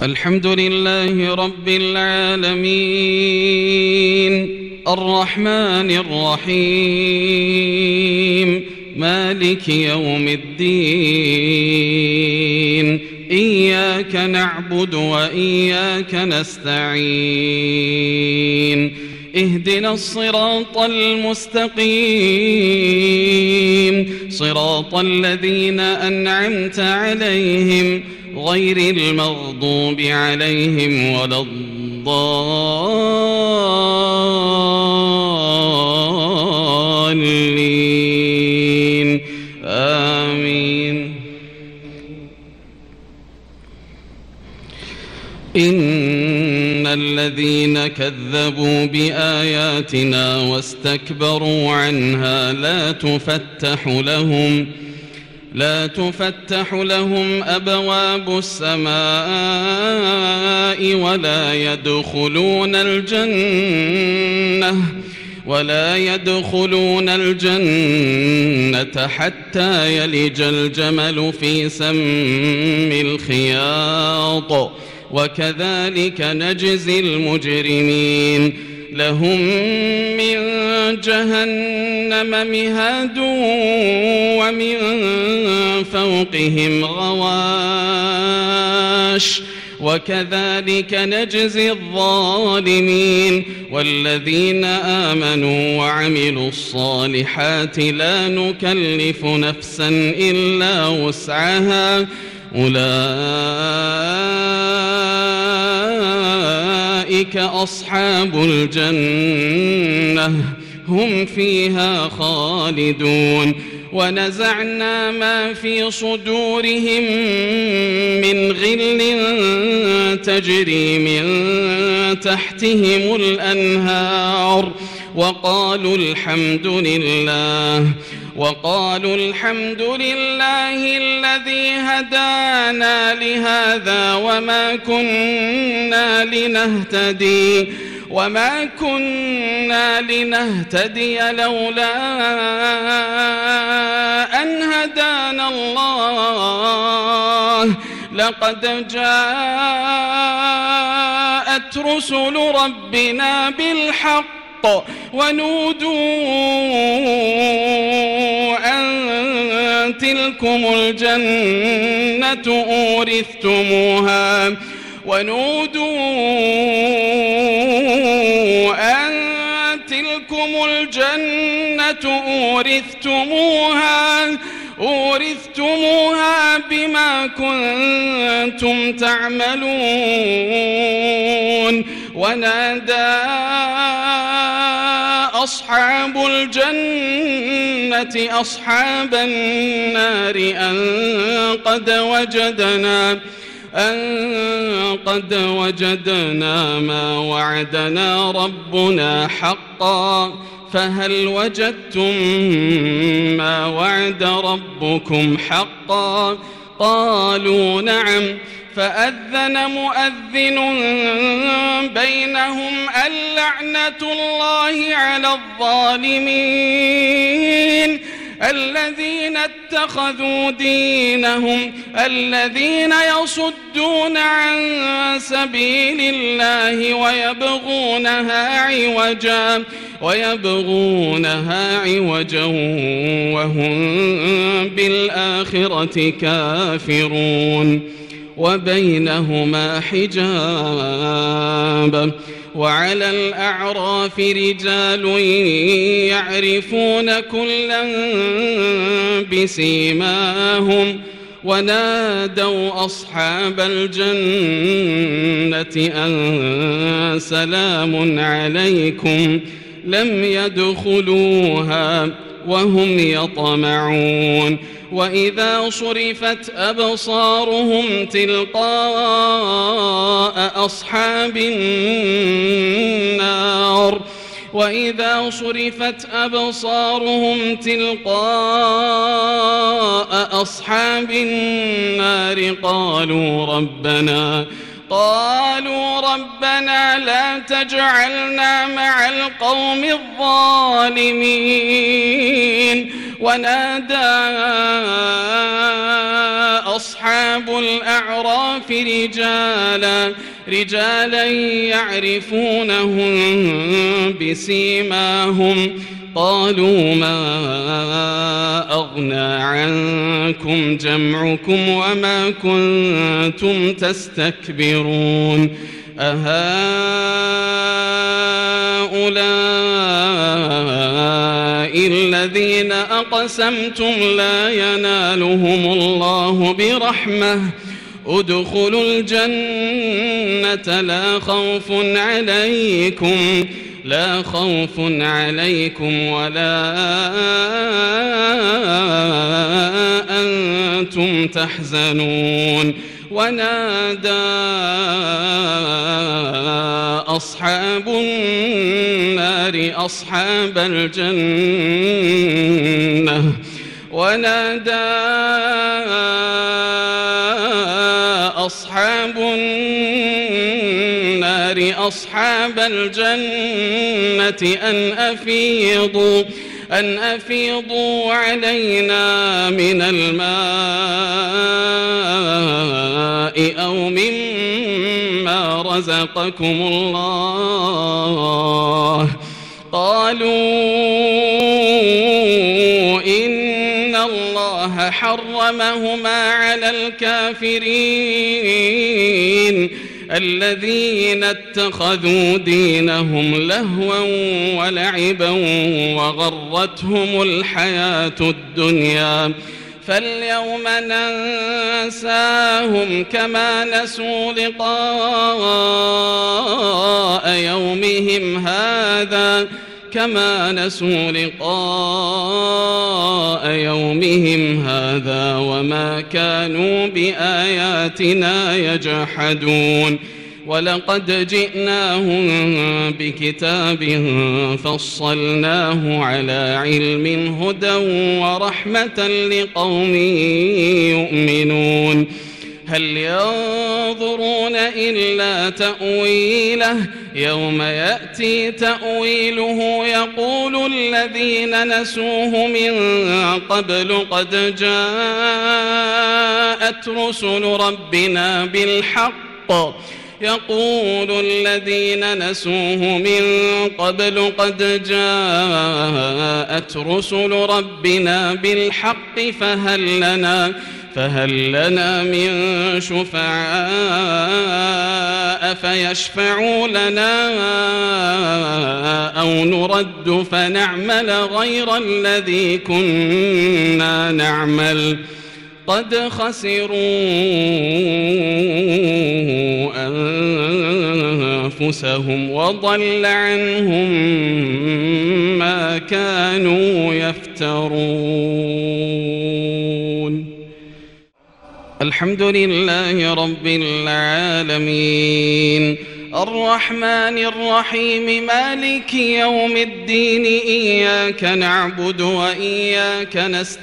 الحمد لله رب العالمين الرحمن الرحيم مالك يوم الدين إياك نعبد وإياك نستعين اهدنا الصراط المستقيم صراط الذين أنعمت عليهم غير المغضوب عليهم ولا الضالين آمين. إن الذين كذبوا بآياتنا واستكبروا عنها لا تفتح لهم أبواب السماء ولا يدخلون الجنة حتى يلج الجمل في سم الخياط وكذلك نجزي المجرمين. لهم من جهنم مهاد ومن فوقهم غواش وكذلك نجزي الظالمين. والذين آمنوا وعملوا الصالحات لا نكلف نفسا إلا وسعها أولئك أصحاب الجنة هم فيها خالدون. ونزعنا ما في صدورهم من غل تجري من تحتهم الأنهار وقالوا الحمد لله الذي هدانا لهذا وما كنا لنهتدي لولا أن هدانا الله لقد جاءت رسل ربنا بالحق ونودوا أن تلكم الجنة أورثتموها بما كنتم تعملون. ونادى أصحاب الجنة أصحاب النار أن قد وجدنا ما وعدنا ربنا حقا فهل وجدتم ما وعد ربكم حقا؟ قالوا نعم. فأذن مؤذن بينهم اللعنة الله على الظالمين الذين اتخذوا دينهم الذين يصدون عن سبيل الله ويبغونها عوجا وهم بالآخرة كافرون. وبينهما حجاب. وعلى الأعراف رجال يعرفون كلا بسيماهم ونادوا أصحاب الجنة أن سلام عليكم لم يدخلوها وهم يطمعون. وإذا صرفت أبصارهم تلقاء أصحاب النار قالوا ربنا لا تجعلنا مع القوم الظالمين. ونادى أصحاب الأعراف رجالا يعرفونهم بسيماهم قالوا ما أغنى عنكم جمعكم وما كنتم تستكبرون أهؤلاء الذين أقسمتم لا ينالهم الله برحمة ادخلوا الجنة لا خوف عليكم ولا أنتم تحزنون ونادى أصحاب النار أصحاب الجنة أن أفيضوا علينا من الماء أو مما رزقكم الله قالوا إن الله حرمهما على الكافرين الذين اتخذوا دينهم لهوا ولعبا وغرتهم الحياة الدنيا فاليوم ننساهم كما نسوا لقاء يومهم هذا وما كانوا بآياتنا يجحدون ولقد جئناهم بكتاب فصلناه على علم هدى ورحمة لقوم يؤمنون هل ينظرون إلا تأويله يوم يأتي تأويله يقول الذين نسوه من قبل قد جاءت رسل ربنا بالحق فهل لنا من شفعاء فيشفعوا لنا أو نرد فنعمل غير الذي كنا نعمل قد خسروا أنفسهم وضل عنهم ما كانوا يفترون. الحمد لله رب العالمين الرحمن الرحيم مالك يوم الدين إياك نعبد وإياك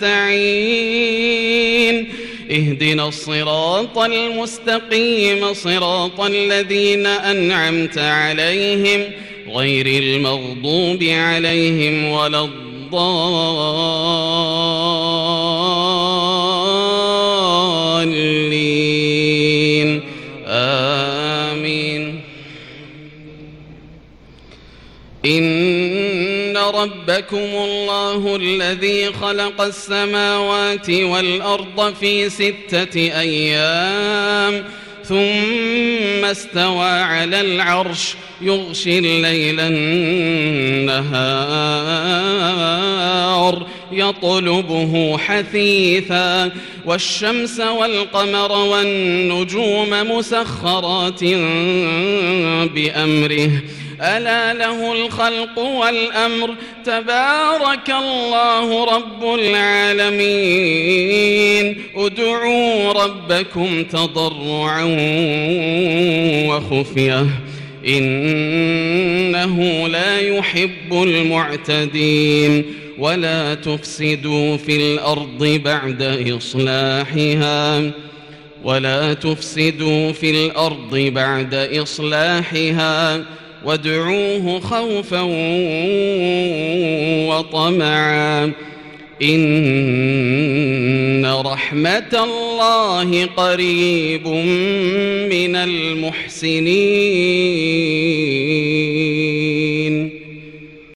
نستعين اهدنا الصراط المستقيم صراط الذين أنعمت عليهم غير المغضوب عليهم ولا الضالين آمين. إن ربكم الله الذي خلق السماوات والأرض في 6 أيام ثم استوى على العرش يغشي الليل النهار يطلبه حثيثا والشمس والقمر والنجوم مسخرات بأمره ألا له الخلق والأمر تبارك الله رب العالمين. ادعوا ربكم تضرعا وخفية إنه لا يحب المعتدين ولا تفسدوا في الأرض بعد إصلاحها وادعوه خوفا وطمعا إن رحمة الله قريب من المحسنين.